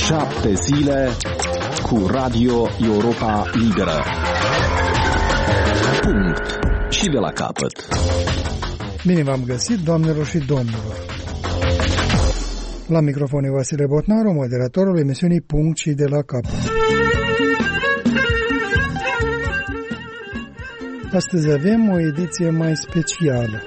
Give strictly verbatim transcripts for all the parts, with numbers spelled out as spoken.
Șapte zile cu Radio Europa Liberă. Punct. Și de la capăt. Bine v-am găsit, doamnelor și domnilor. La microfon e Vasile Botnaru, moderatorul emisiunii Punct și de la capăt. Astăzi avem o ediție mai specială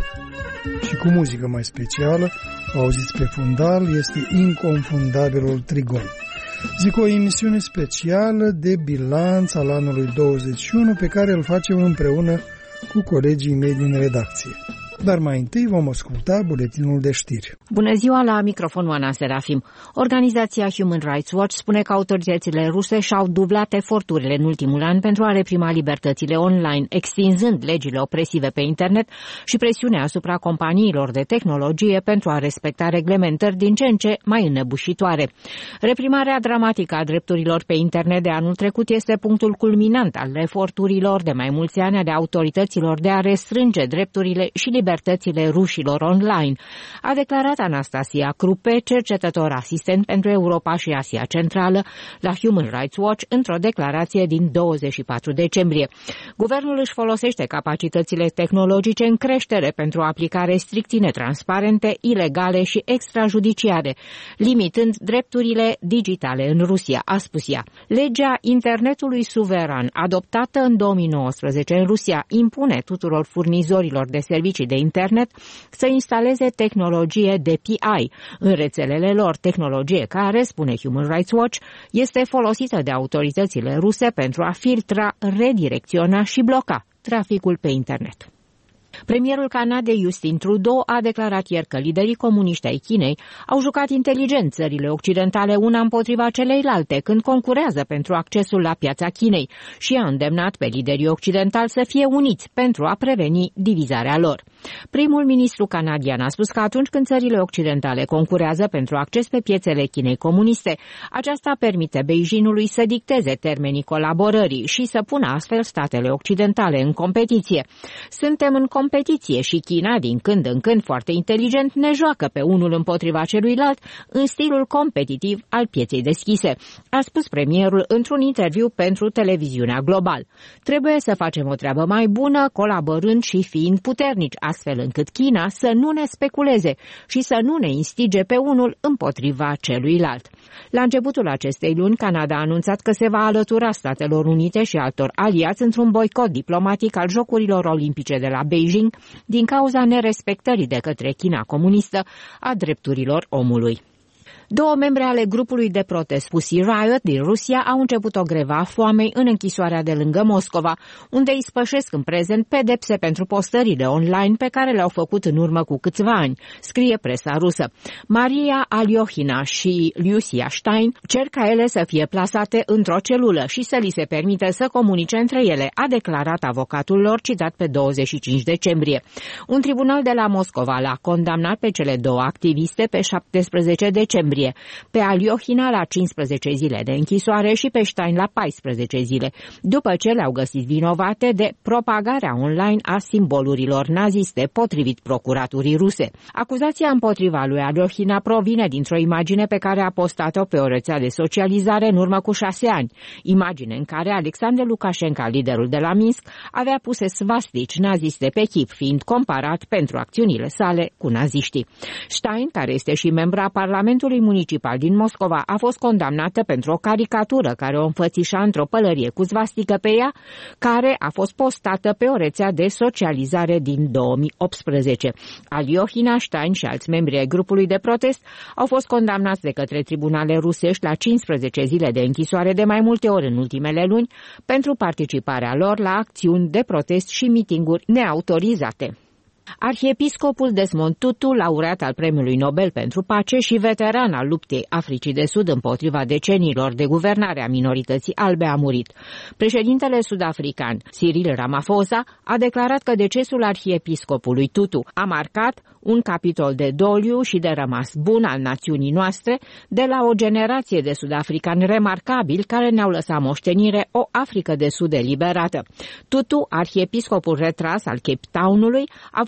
și cu muzică mai specială. O auziți pe fundal, este Inconfundabilul Trigon. Zic, o emisiune specială de bilanț al anului douăzeci și unu pe care îl facem împreună cu colegii mei din redacție. Dar mai întâi vom asculta buletinul de știri. Bună ziua, la microfon Oana Serafim. Organizația Human Rights Watch spune că autoritățile ruse și-au dublat eforturile în ultimul an pentru a reprima libertățile online, extinzând legile opresive pe internet și presiunea asupra companiilor de tehnologie pentru a respecta reglementări din ce în ce mai înnebușitoare. Reprimarea dramatică a drepturilor pe internet de anul trecut este punctul culminant al eforturilor de mai mulți ani ale autorităților de a restrânge drepturile și libertățile libertățile rușilor online, a declarat Anastasia Krupe, cercetător asistent pentru Europa și Asia Centrală la Human Rights Watch, într-o declarație din douăzeci și patru decembrie. Guvernul își folosește capacitățile tehnologice în creștere pentru a aplica restricții netransparente, ilegale și extrajudiciare, limitând drepturile digitale în Rusia, a spus ea. Legea internetului suveran, adoptată în două mii nouăsprezece în Rusia, impune tuturor furnizorilor de servicii de internet să instaleze tehnologie de P I în rețelele lor, tehnologie care, spune Human Rights Watch, este folosită de autoritățile ruse pentru a filtra, redirecționa și bloca traficul pe internet. Premierul Canadei Justin Trudeau a declarat ieri că liderii comuniști ai Chinei au jucat inteligent țările occidentale una împotriva celeilalte când concurează pentru accesul la piața Chinei și a îndemnat pe liderii occidentali să fie uniți pentru a preveni divizarea lor. Primul ministru canadian a spus că atunci când țările occidentale concurează pentru acces pe piețele Chinei comuniste, aceasta permite Beijingului să dicteze termenii colaborării și să pună astfel statele occidentale în competiție. Suntem în competiție și China, din când în când foarte inteligent, ne joacă pe unul împotriva celuilalt în stilul competitiv al pieței deschise, a spus premierul într-un interviu pentru televiziunea Global. Trebuie să facem o treabă mai bună, colaborând și fiind puternici, astfel încât China să nu ne speculeze și să nu ne instige pe unul împotriva celuilalt. La începutul acestei luni, Canada a anunțat că se va alătura Statelor Unite și altor aliați într-un boicot diplomatic al Jocurilor Olimpice de la Beijing din cauza nerespectării de către China comunistă a drepturilor omului. Două membre ale grupului de protest Pussy Riot din Rusia au început o grevă a foamei în închisoarea de lângă Moscova, unde ispășesc în prezent pedepse pentru postările online pe care le-au făcut în urmă cu câțiva ani, scrie presa rusă. Maria Aliohina și Lucia Stein cer ca ele să fie plasate într-o celulă și să li se permite să comunice între ele, a declarat avocatul lor, citat pe douăzeci și cinci decembrie. Un tribunal de la Moscova l-a condamnat pe cele două activiste pe șaptesprezece decembrie. Pe Aliohina la cincisprezece zile de închisoare și pe Stein la paisprezece zile, după ce le-au găsit vinovate de propagarea online a simbolurilor naziste, potrivit procuraturii ruse. Acuzația împotriva lui Aliohina provine dintr-o imagine pe care a postat-o pe o rețea de socializare în urmă cu șase ani, imagine în care Alexander Lukashenko, liderul de la Minsk, avea puse svastici naziste pe chip, fiind comparat pentru acțiunile sale cu naziștii. Stein, care este și membra Parlamentului Municipal din Moscova, a fost condamnată pentru o caricatură care o înfățișa într-o pălărie cu svastică pe ea, care a fost postată pe o rețea de socializare din două mii optsprezece. Aliohina, Stein și alți membri ai grupului de protest au fost condamnați de către tribunale rusești la cincisprezece zile de închisoare de mai multe ori în ultimele luni pentru participarea lor la acțiuni de protest și mitinguri neautorizate. Arhiepiscopul Desmond Tutu, laureat al Premiului Nobel pentru Pace și veteran al luptei Africii de Sud împotriva deceniilor de guvernare a minorității albe, a murit. Președintele sud-african, Cyril Ramaphosa, a declarat că decesul arhiepiscopului Tutu a marcat un capitol de doliu și de rămas bun al națiunii noastre de la o generație de sud-africani remarcabili care ne-au lăsat moștenire o Africă de Sud eliberată. Tutu, arhiepiscopul retras al Cape Townului, a fost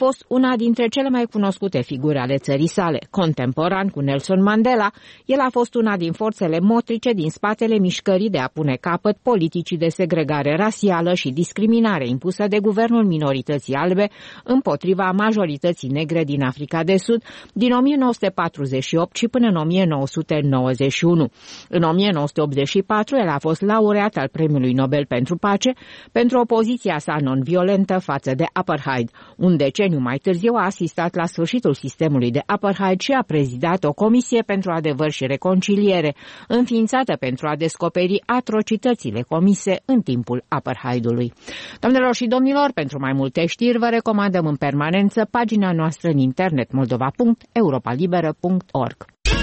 fost una dintre cele mai cunoscute figuri ale țării sale. Contemporan cu Nelson Mandela, el a fost una din forțele motrice din spatele mișcării de a pune capăt politicii de segregare rasială și discriminare impusă de guvernul minorității albe împotriva majorității negre din Africa de Sud din o mie nouă sute patruzeci și opt și până în o mie nouă sute nouăzeci și unu. În o mie nouă sute optzeci și patru, el a fost laureat al Premiului Nobel pentru Pace pentru opoziția sa non-violentă față de apartheid. Un deceniu mai târziu a asistat la sfârșitul sistemului de apartheid și a prezidat o comisie pentru adevăr și reconciliere, înființată pentru a descoperi atrocitățile comise în timpul apartheidului. Doamnelor și domnilor, pentru mai multe știri vă recomandăm în permanență pagina noastră în internet moldova punct europa liberă punct org.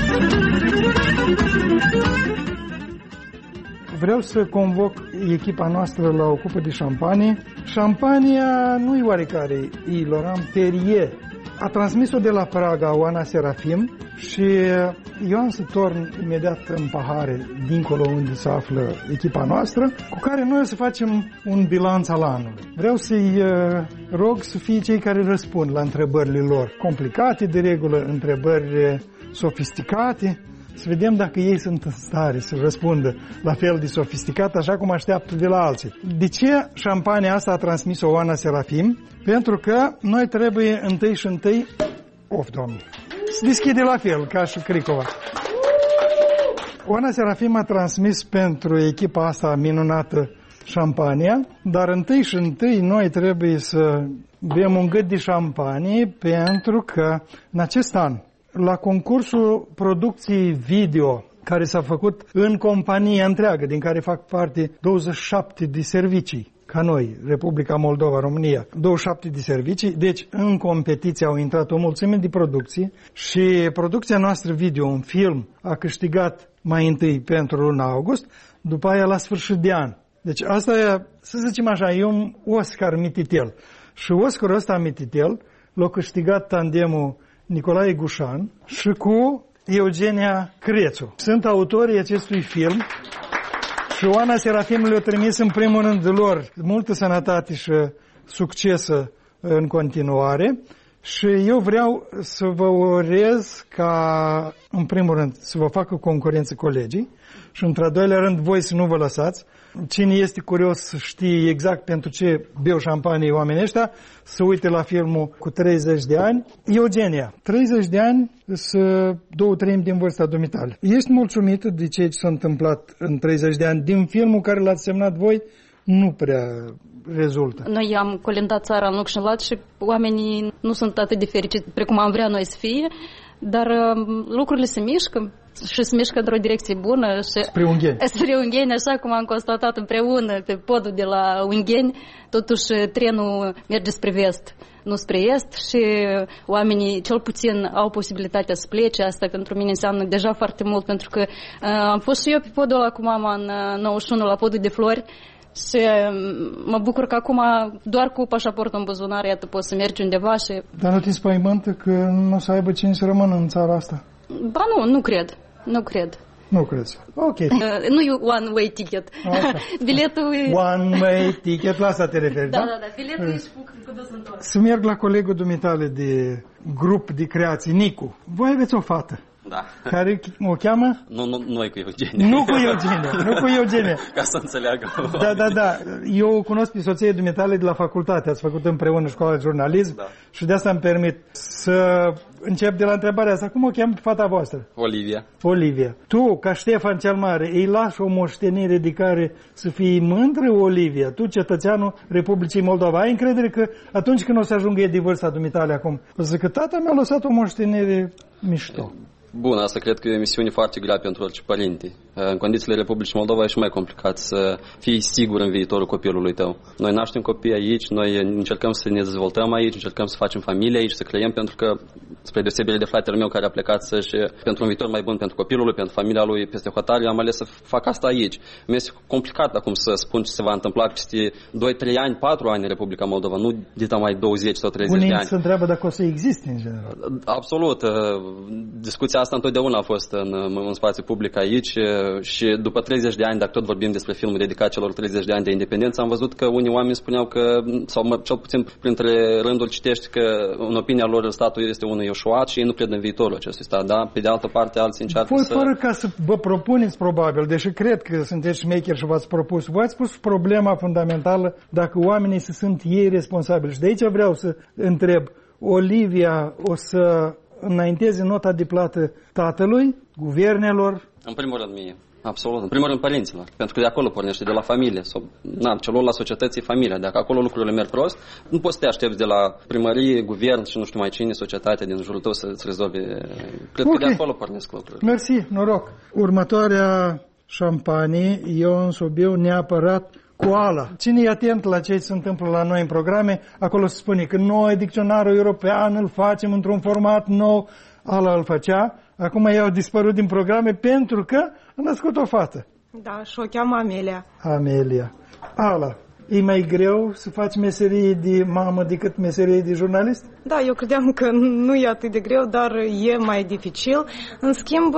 Vreau să convoc echipa noastră la o cupă de șampanie. Șampania nu-i oarecare, e Laurent Perrier. A transmis-o de la Praga Oana Serafim și eu am să torn imediat în pahare, dincolo unde se află echipa noastră, cu care noi o să facem un bilanț al anului. Vreau să-i rog să fie cei care răspund la întrebările lor. Complicate, de regulă, întrebări sofisticate. Să vedem dacă ei sunt în stare să răspundă la fel de sofisticat, așa cum așteaptă de la alții. De ce șampania asta a transmis-o Oana Serafim? Pentru că noi trebuie întâi și întâi... Of, Doamne! Se deschide la fel, ca și Cricova. Oana Serafim a transmis pentru echipa asta minunată șampania, dar întâi și întâi noi trebuie să bem un gât de șampanie, pentru că în acest an, la concursul producției video care s-a făcut în compania întreagă, din care fac parte douăzeci și șapte de servicii, ca noi, Republica Moldova, România, douăzeci și șapte de servicii, deci în competiție au intrat o mulțime de producții și producția noastră video, un film, a câștigat mai întâi pentru luna august, după aia la sfârșit de an. Deci asta e, să zicem așa, e un Oscar mititel. Și Oscarul ăsta mititel l-a câștigat tandemul Nicolae Gușan și cu Eugenia Crețu. Sunt autorii acestui film și Oana Serafim le-a trimis în primul rând lor multă sănătate și succes în continuare și eu vreau să vă urez ca, în primul rând, să vă facă concurență colegii și, într-al doilea rând, voi să nu vă lăsați. Cine este curios să știe exact pentru ce beau șampanie oamenii ăștia, să uite la filmul cu treizeci de ani. Eugenia, treizeci de ani, să două treimi din vârsta dumitale. Ești mulțumită de ce s-a întâmplat în treizeci de ani? Din filmul care l-ați semnat voi, nu prea rezultă. Noi am colindat țara în loc și în lat și oamenii nu sunt atât de fericiți precum am vrea noi să fie, dar lucrurile se mișcă și se mișcă într-o direcție bună. Și spre Ungheni. Spre Ungheni, așa cum am constatat împreună pe podul de la Ungheni, totuși trenul merge spre vest, nu spre est și oamenii cel puțin au posibilitatea să plece. Asta pentru mine înseamnă deja foarte mult, pentru că uh, am fost și eu pe podul ăla cu mama în nouăzeci și unu la podul de flori și mă bucur că acum doar cu pașaportul în buzunar, iată, poți să mergi undeva și... Dar nu te spăimântă că nu o să aibă cine să rămână în țara asta? Ba nu, nu cred, nu cred. Nu crezi. Ok. Uh, nu e one-way ticket. Okay. Biletul e... One-way ticket, la asta te referi, da? Da, da, da. Biletul e cu dus întors. Să merg la colegul dumitale de grup de creații, Nicu. Voi aveți o fată. Da. Care o cheamă? Nu, nu, noi cu Eugenia. Nu cu Eugenia, nu cu Eugenia. Ca să înțeleagă. Da, da, da. Eu o cunosc pe soția dumitale de la facultate. Ați făcut împreună școala de jurnalism, da. Și de asta îmi permit să încep de la întrebarea asta. Cum o cheamă fata voastră? Olivia. Olivia. Tu, ca Ștefan cel Mare, îi lași o moștenire de care să fii mândră, Olivia? Tu, cetățeanul Republicii Moldova, ai încredere că atunci când o să ajungă e de vârsta dumitale acum, o să zic că tata mi-a lăsat o moștenire mișto? Bun, asta cred că e o misiune foarte grea pentru orice părinte. În condițiile Republicii Moldova e și mai complicat să fii sigur în viitorul copilului tău. Noi naștem copii aici, noi încercăm să ne dezvoltăm aici, încercăm să facem familie aici, să creăm, pentru că Spre deosebire de fratele meu care a plecat să-și, pentru un viitor mai bun pentru copilul lui, pentru familia lui peste hotare, am ales să fac asta aici. Mi-este complicat acum să spun ce se va întâmpla peste doi trei ani, patru ani în Republica Moldova, nu de mai douăzeci sau treizeci Unii de ani. se întreabă dacă o să existe în general. Absolut. Discuția asta întotdeauna a fost în, în spațiu public aici și după treizeci de ani, dacă tot vorbim despre filmul dedicat celor treizeci de ani de independență, am văzut că unii oameni spuneau că, sau mă, cel puțin printre rânduri citești că în opinia lor statul este unul ieșuat și ei nu cred în viitorul acestui stat, da? Pe de altă parte, alții încearcă Voi, să... fără ca să vă propuneți, probabil, deși cred că sunteți șmecheri și v-ați propus, v-ați pus problema fundamentală dacă oamenii se sunt ei responsabili. Și de aici vreau să întreb, Olivia o să înainteze nota de plată tatălui, guvernelor? În primul rând mie. Absolut. În primul rând părinților. Pentru că de acolo pornește, de la familie. Sau, na, celor la societății, familia. Dacă acolo lucrurile merg prost, nu poți să te aștepți de la primărie, guvern și nu știu mai cine, societatea din jurul tău să-ți rezolve. Cred okay. că de acolo pornesc lucrurile. Mersi, noroc. Următoarea șampanie, eu însă beau neapărat Koala. Cine e atent la ce se întâmplă la noi în programe, acolo se spune că noi, dicționarul european, îl facem într-un format nou, ala îl făcea. Acum ei au dispărut din programe pentru că a născut o fată. Da, și o cheamă Amelia. Amelia. Ala, e mai greu să faci meserie de mamă decât meserie de jurnalist? Da, eu credeam că nu e atât de greu, dar e mai dificil. În schimb,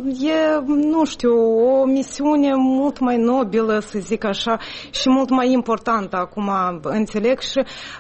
e, nu știu, o misiune mult mai nobilă, să zic așa, și mult mai importantă, acum înțeleg. Și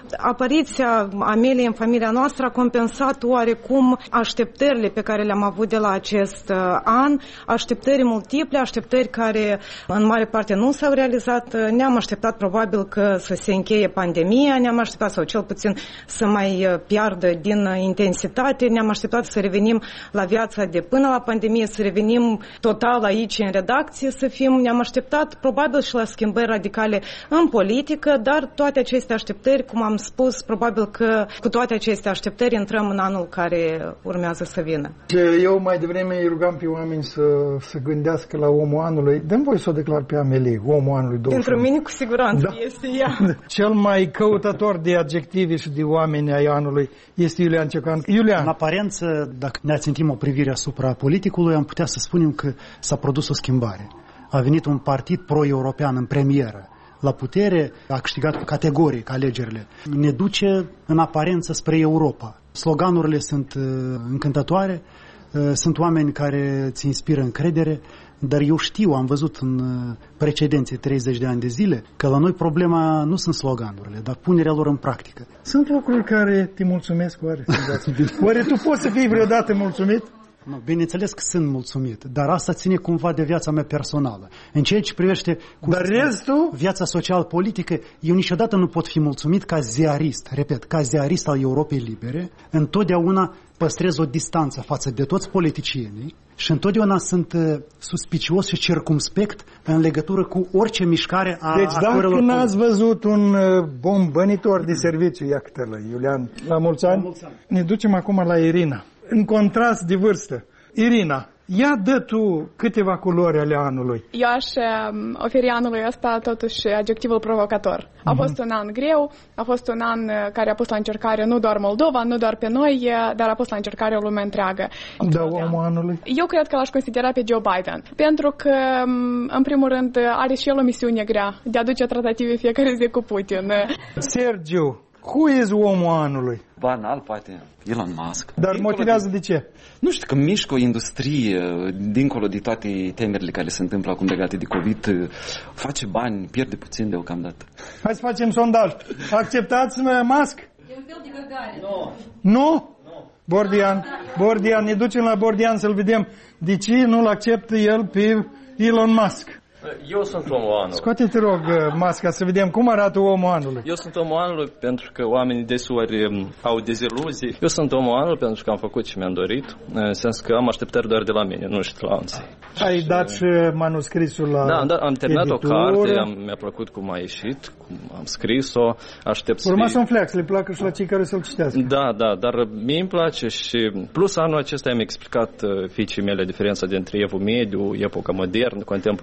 apariția Ameliei în familia noastră a compensat oarecum așteptările pe care le-am avut de la acest an, așteptări multiple, așteptări care în mare parte nu s-au realizat. Ne-am așteptat probabil că să se încheie pandemia, ne-am așteptat, sau cel puțin să mai piardă din intensitate, ne-am așteptat să revenim la viața de până la pandemie, să revenim total aici în redacție, să fim, ne-am așteptat probabil și la schimbări radicale în politică, dar toate aceste așteptări, cum am spus, probabil că cu toate aceste așteptări intrăm în anul care urmează să vină. Eu mai devreme îi rugam pe oameni să, să gândească la omul anului. Dă-mi voi să o declar pe Amelie, omul anului douăzeci. Pentru mine cu siguranță da. este ea. Cel mai căutător de adjective și de oameni ai anului este Iulian Ciocan. Iulian. În aparență, dacă ne ațintim o privire asupra politicului, am putea să spunem că s-a produs o schimbare. A venit un partid pro-european în premieră la putere, a câștigat categoric alegerile. Ne duce în aparență spre Europa. Sloganurile sunt încântătoare, sunt oameni care îți inspiră încredere, dar eu știu, am văzut în precedenții treizeci de ani de zile, că la noi problema nu sunt sloganurile, dar punerea lor în practică. Sunt lucruri care te mulțumesc, oare? Oare tu poți să fii vreodată mulțumit? Nu, bineînțeles că sunt mulțumit, dar asta ține cumva de viața mea personală. În ceea ce privește dar restul? Viața social-politică, eu niciodată nu pot fi mulțumit ca ziarist, repet, ca ziarist al Europei Libere, întotdeauna păstrez o distanță față de toți politicienii și întotdeauna sunt uh, suspicios și circumspect în legătură cu orice mișcare a Deci dacă n-ați văzut un uh, bombănitor de serviciu, ia câte-l, Iulian, la mulți ani, la mulți ani, ne ducem acum la Irina. În contrast de vârstă. Irina, ia dă tu câteva culori ale anului. Eu aș oferi anului ăsta totuși adjectivul provocator. A mm-hmm. fost un an greu, a fost un an care a pus la încercare nu doar Moldova, nu doar pe noi, dar a pus la încercare o lume întreagă. Da, omul anului? Eu cred că l-aș considera pe Joe Biden, pentru că, în primul rând, are și el o misiune grea de a duce tratative fiecare zi cu Putin. Sergiu, who is omul anului? Banal, poate, Elon Musk. Dar dincolo motivează de... de ce? Nu știu, că mișcă o industrie, dincolo de toate temerile care se întâmplă acum legate de COVID, face bani, pierde puțin deocamdată. Hai să facem sondaj. Acceptați Musk? E un fel de găgare. Nu? Nu? Bordian, Bordian, ne ducem la Bordian să-l vedem de ce nu-l acceptă el pe Elon Musk. Eu sunt omul anului. Scoate-te, rog, masca să vedem cum arată omul anului. Eu sunt omul anului pentru că oamenii deseori au deziluzii. Eu sunt omul anului pentru că am făcut ce mi-am dorit, în sens că am așteptări doar de la mine, nu știu de la alții. Ai și... dat și manuscrisul la Da, am, dat, am terminat editură. O carte, am, mi-a plăcut cum a ieșit, cum am scris-o, aștept să... Urma un flex, le placă și la cei care să-l citească. Da, da, dar mie îmi place și plus anul acesta am explicat fiicii mele diferența dintre evul mediu, epoca modernă, contemporană.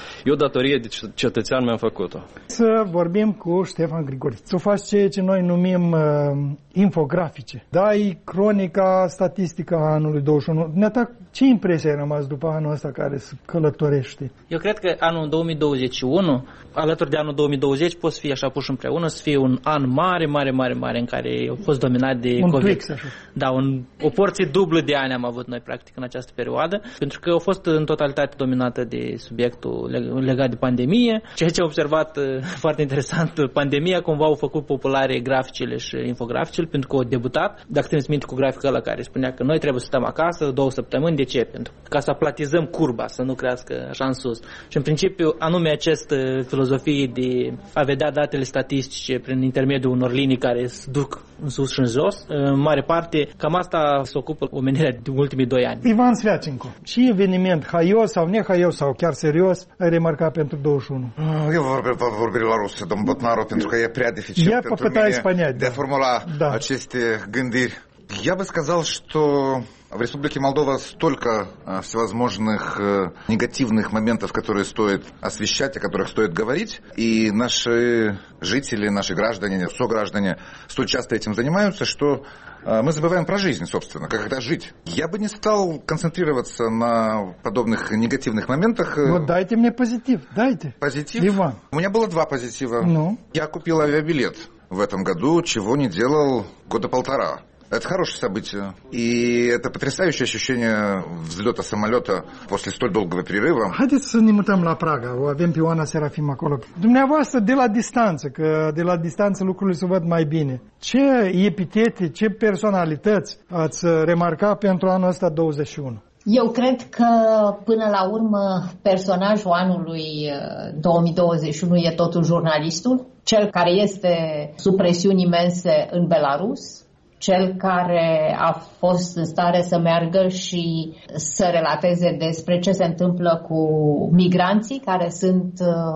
eu datorie de cetățean mi-am făcut-o. Să vorbim cu Ștefan Grigore. Să faci ceea ce noi numim uh, infografice. Dai cronica statistică a anului douăzeci și unu. Neata, ce impresie ai rămas după anul ăsta care se călătorește? Eu cred că anul două mii douăzeci și unu, alături de anul două mii douăzeci, pot să fie așa puși împreună, să fie un an mare, mare, mare, mare, în care a fost dominat de un COVID. Twix, așa. Da, un, o porție dublă de ani am avut noi, practic, în această perioadă, pentru că a fost în totalitate dominată de subiectul legat de pandemie. Ceea ce am observat foarte interesant, pandemia cumva au făcut populare graficele și infograficele, pentru că au debutat. Dacă țineți minte cu graficul ăla care spunea că noi trebuie să stăm acasă două săptămâni, de ce? Pentru ca să aplatizăm curba, să nu crească așa în sus. Și în principiu, anume această filozofie de a vedea datele statistice prin intermediul unor linii care se duc în sus și în jos, în mare parte, cam asta se ocupă omenirea de ultimii doi ani. Ivan Sviacenco, ce eveniment haios sau nehaios sau chiar serios ai remarcat pentru douăzeci și unu? Eu vorbesc vorbi la rusă, domn Botnaru, pentru că e prea dificil Я pentru mine понять, de a formula да. aceste gândiri. Я бы сказал, что в Республике Молдова столько всевозможных негативных моментов, которые стоит освещать, о которых стоит говорить, и наши жители, наши граждане, сограждане столь часто этим занимаются, что мы забываем про жизнь, собственно, как когда жить. Я бы не стал концентрироваться на подобных негативных моментах. Вот дайте мне позитив, дайте. Позитив? Иван. У меня было два позитива. Ну? Я купил авиабилет в этом году, чего не делал года полтора. Это хорошее событие. И это потрясающее ощущение взлета самолета после stol долгого перерыва. Haideți să ne mutăm la Praga. O avem pe Ioana Serafim acolo. Dumneavoastră, de la distanță, că de la distanță lucrurile se văd mai bine. Ce epitete, ce personalități ați remarcat pentru anul ăsta douăzeci și unu? Eu cred că, până la urmă, personajul anului două mii douăzeci și unu e totul jurnalistul, cel care este sub presiuni imense în Belarus, cel care a fost în stare să meargă și să relateze despre ce se întâmplă cu migranții care sunt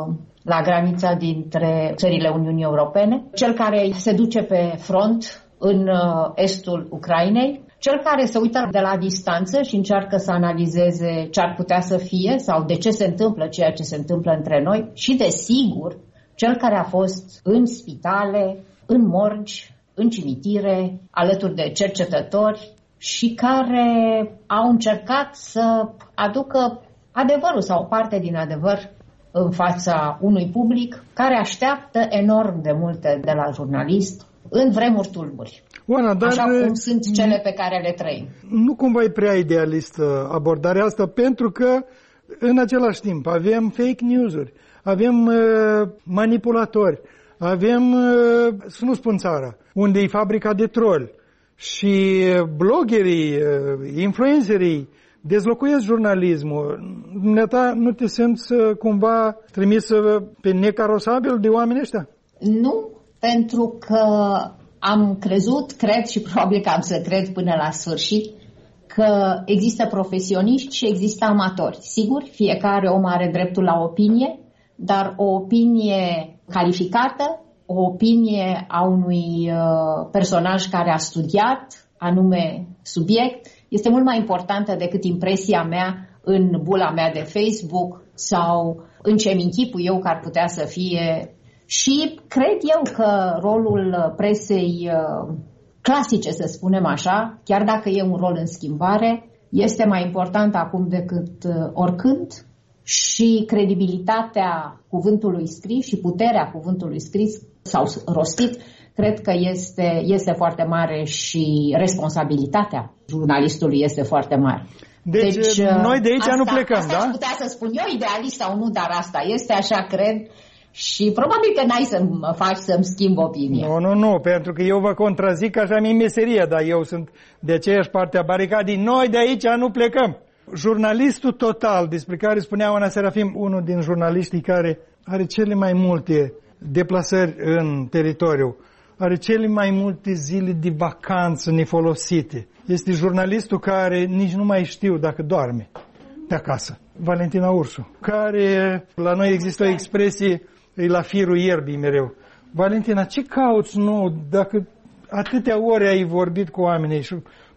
la granița dintre țările Uniunii Europene, cel care se duce pe front în estul Ucrainei, cel care se uită de la distanță și încearcă să analizeze ce ar putea să fie sau de ce se întâmplă ceea ce se întâmplă între noi și, desigur, cel care a fost în spitale, în morgi, în cimitire, alături de cercetători și care au încercat să aducă adevărul sau parte din adevăr în fața unui public care așteaptă enorm de multe de la jurnalist în vremuri tulburi. Oana, dar așa cum sunt cele pe care le trăim. Nu cumva e prea idealistă abordarea asta, pentru că în același timp avem fake news-uri, avem uh, manipulatori, avem, uh, să nu spun țara, unde e fabrica de troli și bloggerii, uh, influencerii dezlocuiesc jurnalismul. Dumneata, nu te simți uh, cumva trimis pe necarosabil de oamenii ăștia? Nu, pentru că am crezut, cred și probabil că am să cred până la sfârșit că există profesioniști și există amatori. Sigur, fiecare om are dreptul la opinie, dar o opinie calificată, o opinie a unui uh, personaj care a studiat anume subiect, este mult mai importantă decât impresia mea în bula mea de Facebook sau în ce-mi închipui eu că ar putea să fie. Și cred eu că rolul presei uh, clasice, să spunem așa, chiar dacă e un rol în schimbare, este mai important acum decât uh, oricând și credibilitatea cuvântului scris și puterea cuvântului scris sau rostit, cred că este, este foarte mare și responsabilitatea jurnalistului este foarte mare. Deci, deci noi de aici asta, nu plecăm, asta da? Aș putea să spun eu, idealist sau nu, dar asta este, așa cred. Și probabil că n-ai să mă faci să-mi schimb opinia. Nu, nu, nu, pentru că eu vă contrazic, așa mi-e meseria, dar eu sunt de aceeași parte a baricadii. Noi de aici nu plecăm. Jurnalistul total, despre care spunea Oana Serafim, unul din jurnaliștii care are cele mai multe deplasări în teritoriu, are cele mai multe zile de vacanță nefolosite. Este jurnalistul care nici nu mai știu dacă doarme de acasă. Valentina Ursu, care, la noi există o expresie, e la firul ierbii mereu. Valentina, ce cauți nou dacă atâtea ore ai vorbit cu oamenii și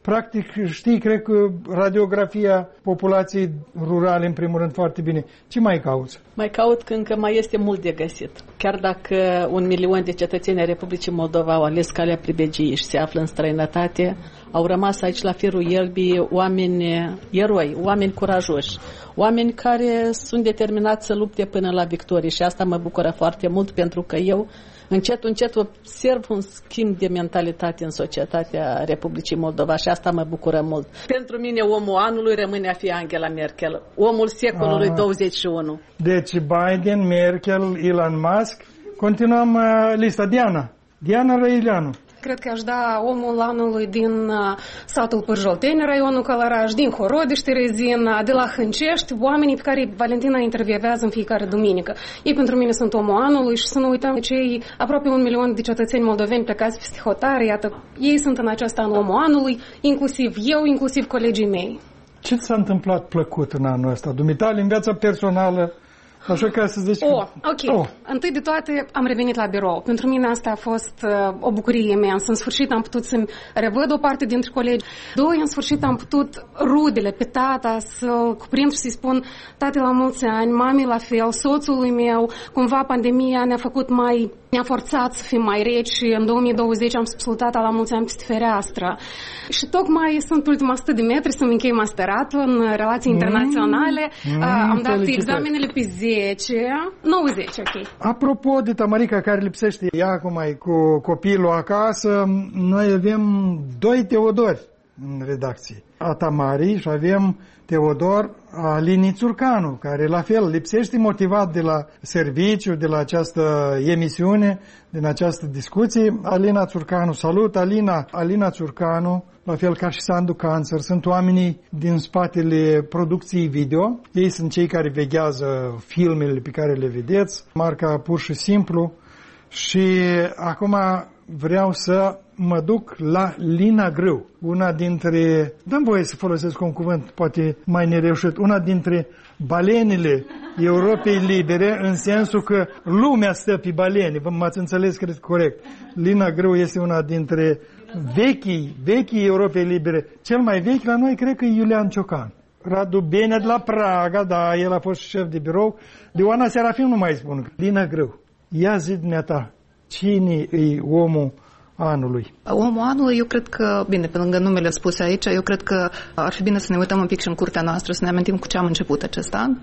practic știi, cred că radiografia populației rurale, în primul rând, foarte bine. Ce mai cauți? Mai caut că încă mai este mult de găsit. Chiar dacă un milion de cetățeni ai Republicii Moldova au ales calea pribegiei și se află în străinătate, au rămas aici la firul ierbii oameni eroi, oameni curajoși, oameni care sunt determinați să lupte până la victorie și asta mă bucură foarte mult pentru că eu încet, încet observ un schimb de mentalitate în societatea Republicii Moldova și asta mă bucură mult. Pentru mine omul anului rămâne a fi Angela Merkel, omul secolului ah. douăzeci și unu. Deci Biden, Merkel, Elon Musk. Continuăm uh, lista. Diana. Diana Răileanu. Cred că aș da omul anului din satul Pârjolteni, raionul Călăraș, din Horodiș, Terezina, de la Hâncești, oamenii pe care Valentina intervievează în fiecare duminică. Ei pentru mine sunt omul anului și să nu uităm cei aproape un milion de cetățeni moldoveni plecați peste hotare, iată, ei sunt în acest an omul anului, inclusiv eu, inclusiv colegii mei. Ce ți s-a întâmplat plăcut în anul ăsta, dumitale, în viața personală? Așa ca să zici... Oh, ok. Oh. Întâi de toate am revenit la birou. Pentru mine asta a fost uh, o bucurie imensă. În sfârșit am putut să-mi revăd o parte dintre colegi. Doi, în sfârșit am putut rudele pe tata să-l cuprind și să-i spun tate la mulți ani, mami la fel, soțului meu. Cumva pandemia ne-a făcut mai... ne-a forțat să fim mai reci și în două mii douăzeci am spus tata la mulți ani peste fereastră. Și tocmai sunt ultima o sută de metri să-mi închei masteratul în relații mm. internaționale. Mm, am dat examenele pe zece, nouăzeci, ok. Apropo de Tamarica care lipsește, ea acum e cu copilul acasă, noi avem doi Teodori în redacție. A Tamarii și avem Teodor Alini Țurcanu, care la fel lipsește motivat de la serviciu, de la această emisiune, din această discuție. Alina Țurcanu, salut Alina! Alina Țurcanu, la fel ca și Sandu Cancer, sunt oamenii din spatele producției video. Ei sunt cei care veghează filmele pe care le vedeți, marca pur și simplu. Și acum vreau să mă duc la Lina Grâu, una dintre, dă-mi voie să folosesc un cuvânt poate mai nereușit, una dintre balenele Europei Libere, în sensul că lumea stă pe balene, m-ați înțeles, cred corect. Lina Grâu este una dintre vechii, vechii Europei Libere. Cel mai vechi la noi cred că e Iulian Ciocan. Radu Benea de la Praga, da, el a fost șef de birou. De Oana Serafim nu mai spun. Lina Grâu, ia zi dumneata, cine e omul anului? Omul anului, eu cred că, bine, pe lângă numele spuse aici, eu cred că ar fi bine să ne uităm un pic și în curtea noastră, să ne amintim cu ce am început acest an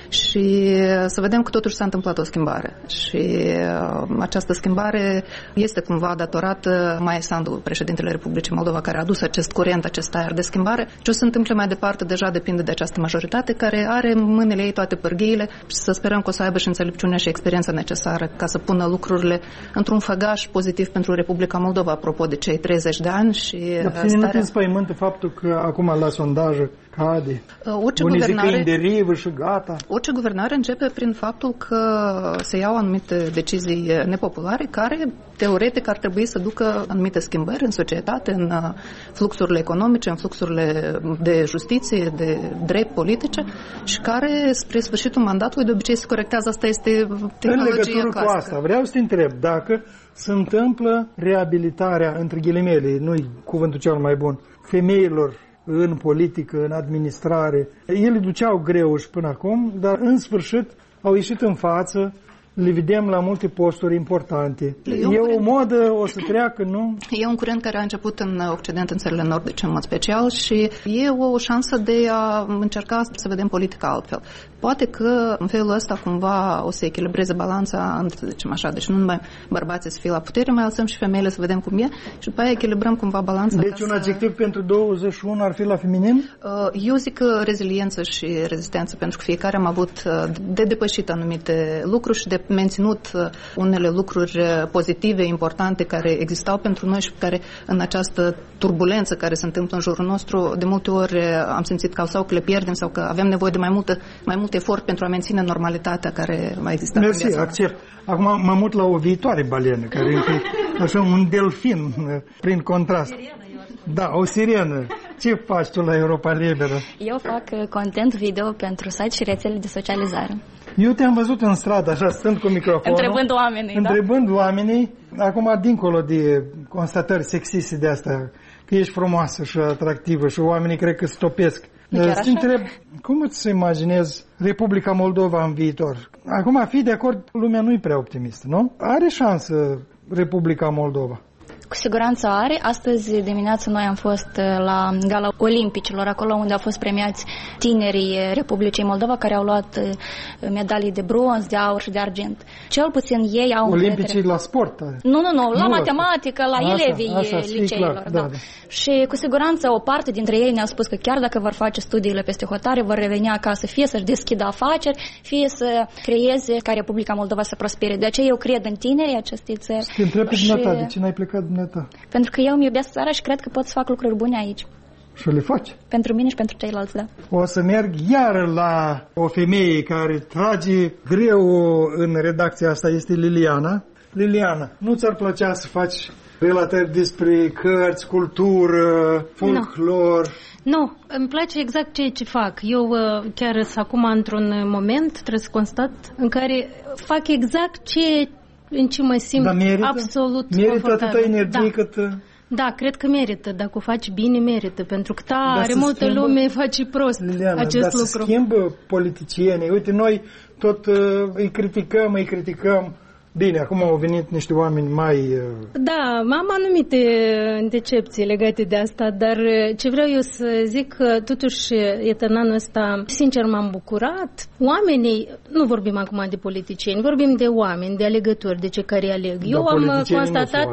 și să vedem că totuși s-a întâmplat o schimbare. Și această schimbare este cumva datorată maestrandului președintele Republicii Moldova, care a adus acest curent, acest aer de schimbare. Ce o să se întâmple mai departe deja depinde de această majoritate care are în mâinile ei toate pârghiile și să sperăm că o să aibă și înțelepciunea și experiența necesară ca să pună lucrurile într-un făgaș pozitiv pentru Republica Moldova, apropo de cei treizeci de ani și dar starea... nu te înspăimântă faptul că acum la sondaje cade. Orice Unii guvernare, zic că e în derivă și gata. Orice guvernare începe prin faptul că se iau anumite decizii nepopulare care, teoretic, ar trebui să ducă anumite schimbări în societate, în fluxurile economice, în fluxurile de justiție, de drept politice și care, spre sfârșitul mandatului, de obicei se corectează. Asta este tehnologia în legătură clasică. Cu asta, vreau să te întreb dacă se întâmplă reabilitarea, între ghilimele, nu-i cuvântul cel mai bun, femeilor în politică, în administrare. Ele duceau greu și până acum, dar în sfârșit au ieșit în față, le vedem la multe posturi importante. E, e o modă, o să treacă, nu? E un curent care a început în Occident, în țările nordice în mod special și e o șansă de a încerca să vedem politica altfel. Poate că în felul ăsta cumva o să echilibreze balanța între, să zicem așa, deci nu numai bărbații să fie la putere, mai lăsăm și femeile să vedem cum e și după aia echilibrăm cumva balanța. Deci un adjectiv să... pentru douăzeci și unu ar fi la feminin? Eu zic reziliență și rezistență, pentru că fiecare am avut de depășit anumite lucruri și de menținut unele lucruri pozitive, importante, care existau pentru noi și care în această turbulență care se întâmplă în jurul nostru, de multe ori am simțit că sau că le pierdem sau că avem nevoie de mai multă, mai mult efort pentru a menține normalitatea care va exista. Mersi, accept. Acum mă mut la o viitoare balenă, care e așa un delfin, prin contrast. Da, o sirenă. Ce faci tu la Europa Liberă? Eu fac content video pentru site și rețele de socializare. Eu te-am văzut în stradă, așa, stând cu microfonul. Întrebând oamenii, Întrebând da? oamenii, acum, dincolo de constatări sexiste de astea, că ești frumoasă și atractivă și oamenii cred că stopesc. Să te întreb, cum îți imaginezi Republica Moldova în viitor? Acum, a fi de acord, lumea nu e prea optimistă, nu? Are șansă Republica Moldova? Cu siguranță are. Astăzi dimineață noi am fost la Gala Olimpicilor, acolo unde au fost premiați tinerii Republicii Moldova care au luat medalii de bronz, de aur și de argint. Cel puțin ei au Olimpicii încredere. La sport? Nu, nu, nu, la nu matematică, la așa, elevii așa, liceilor. clar, da. Da, da. Și cu siguranță o parte dintre ei ne-au spus că chiar dacă vor face studiile peste hotare, vor reveni acasă, fie să-și deschidă afaceri, fie să creeze ca Republica Moldova să prospere. De aceea eu cred în tinerii acestei țări. Să te întreb pe și... dumneata, de ce n-ai plecat dumneata? Pentru că eu îmi iubesc țara și cred că pot să fac lucruri bune aici. Și le faci? Pentru mine și pentru ceilalți, da. O să merg iar la o femeie care trage greu în redacția asta, este Liliana. Liliana, nu ți-ar plăcea să faci relatări despre cărți, cultură, folclor? Nu, no, îmi place exact ceea ce fac. Eu chiar sunt acum într-un moment, trebuie să constat, în care fac exact ce în ce mă simt merită? absolut merită confortabil. Merită atâta energie da. cât... Da, cred că merită. Dacă o faci bine, merită. Pentru că tare da, multă schimbă, lume face prost Liliana, acest dar lucru. Se schimbă politicienii. Uite, noi tot uh, îi criticăm, îi criticăm. Bine, acum au venit niște oameni mai... Uh... Da, am anumite decepții legate de asta, dar ce vreau eu să zic că totuși, iată, în anul ăsta, sincer, m-am bucurat. Oamenii, nu vorbim acum de politicieni, vorbim de oameni, de alegători, de cei care aleg. Da, eu am constatat...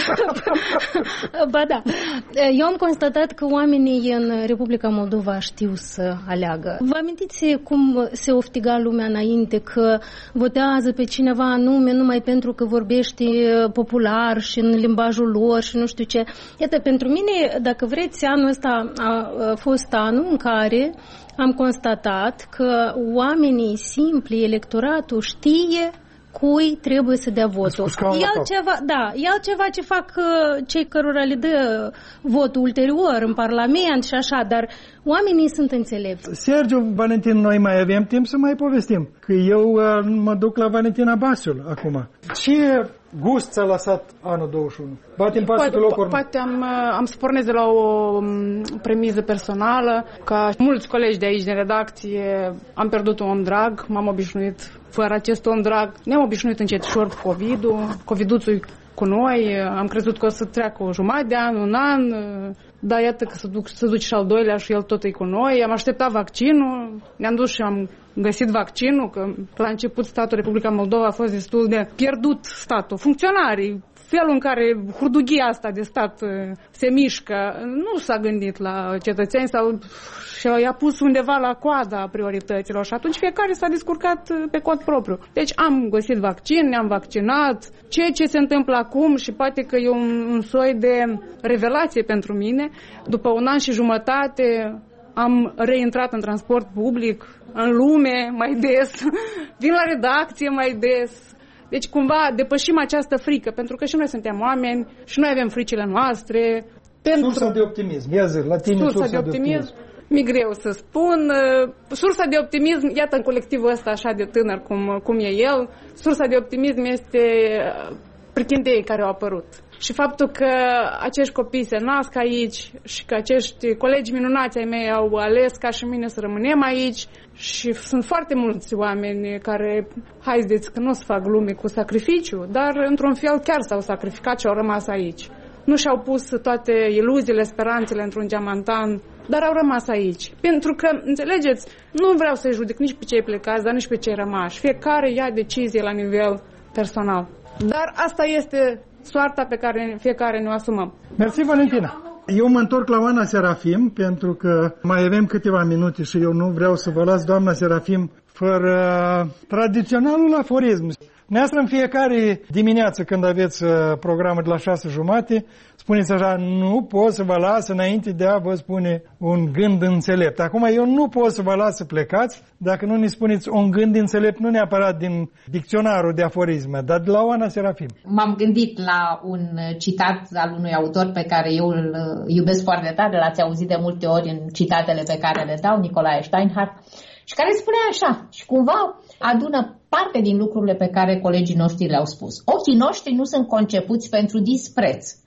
ba da. Eu am constatat că oamenii în Republica Moldova știu să aleagă. Vă amintiți cum se oftiga lumea înainte, că votează pe cineva anume, nu numai pentru că vorbește popular și în limbajul lor și nu știu ce. Iată, pentru mine, dacă vreți, anul ăsta a fost anul în care am constatat că oamenii simpli, electoratul știe cui trebuie să dea votul. E altceva, da, e altceva ce fac cei cărora le dă votul ulterior în Parlament și așa, dar oamenii sunt înțelepți. Sergiu, Valentin, noi mai avem timp să mai povestim. Că eu uh, mă duc la Valentina Basiul acum. Ce gust ți-a lăsat anul douăzeci și unu? Batem pasul pe locuri. Poate am, am să pornesc de la o premiză personală. Ca mulți colegi de aici, de redacție, am pierdut un om drag, m-am obișnuit fără acest om drag. Ne-am obișnuit încetișor cu COVID-ul, COVID-ul cu noi, am crezut că o să treacă o jumătate de an, un an, dar iată că se, duc, se duce și al doilea și el tot e cu noi. Am așteptat vaccinul, ne-am dus și am găsit vaccinul, că la început statul Republica Moldova a fost destul de pierdut statul, funcționarii, felul în care hurdughia asta de stat se mișcă, nu s-a gândit la cetățeni sau și i-a pus undeva la coada priorităților și atunci fiecare s-a descurcat pe cont propriu. Deci am găsit vaccin, ne-am vaccinat, ceea ce se întâmplă acum și poate că e un, un soi de revelație pentru mine, după un an și jumătate am reintrat în transport public, în lume mai des, vin la redacție mai des. Deci cumva depășim această frică, pentru că și noi suntem oameni și noi avem fricile noastre. Pentru... Sursa de optimism, ia zi, la tine sursa, sursa de optimism. De optimism. Mi-e greu să spun. Sursa de optimism, iată în colectivul ăsta așa de tânăr cum, cum e el, sursa de optimism este prichindeii care au apărut. Și faptul că acești copii se nasc aici și că acești colegi minunați ai mei au ales ca și mine să rămânem aici și sunt foarte mulți oameni care, haideți că nu o să fac glume cu sacrificiu, dar într-un fel chiar s-au sacrificat și au rămas aici. Nu și-au pus toate iluziile, speranțele într-un geamantan, dar au rămas aici. Pentru că, înțelegeți, nu vreau să-i judec nici pe cei plecați, dar nici pe cei rămași. Fiecare ia decizie la nivel personal. Dar asta este soarta pe care fiecare ne o asumăm. Mersi, Valentina. Eu mă întorc la Oana Serafim, pentru că mai avem câteva minute și eu nu vreau să vă las, doamna Serafim, fără tradiționalul aforism. Neastră, în fiecare dimineață când aveți programul de la șase jumate, spuneți așa, nu pot să vă las înainte de a vă spune un gând înțelept. Acum eu nu pot să vă las să plecați dacă nu ne spuneți un gând înțelept, nu neapărat din dicționarul de aforisme, dar de la Oana Serafim. M-am gândit la un citat al unui autor pe care eu îl iubesc foarte tare, l-ați auzit de multe ori în citatele pe care le dau, Nicolae Steinhardt, și care spune așa, și cumva adună parte din lucrurile pe care colegii noștri le-au spus. Ochii noștri nu sunt concepuți pentru dispreț,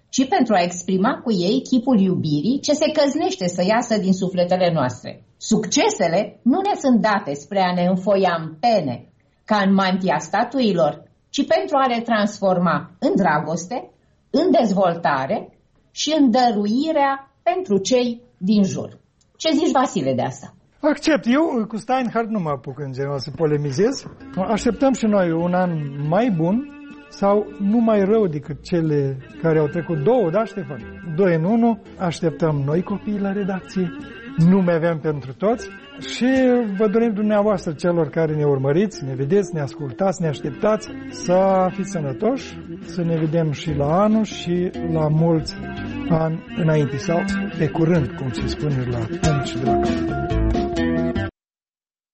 ci pentru a exprima cu ei chipul iubirii ce se căznește să iasă din sufletele noastre. Succesele nu ne sunt date spre a ne înfoia în pene, ca în mantia statuilor, ci pentru a le transforma în dragoste, în dezvoltare și în dăruirea pentru cei din jur. Ce zici, Vasile, de asta? Accept. Eu cu Steinhardt nu mă apuc în general să polemizez. Așteptăm și noi un an mai bun sau nu mai rău decât cele care au trecut. Două, da, Ștefan? Doi în unu. Așteptăm noi copii la redacție. Nu mai avem pentru toți. Și vă dorim dumneavoastră, celor care ne urmăriți, ne vedeți, ne ascultați, ne așteptați, să fiți sănătoși, să ne vedem și la anul și la mulți ani înainte sau pe curând, cum se spune la punct și de la cap.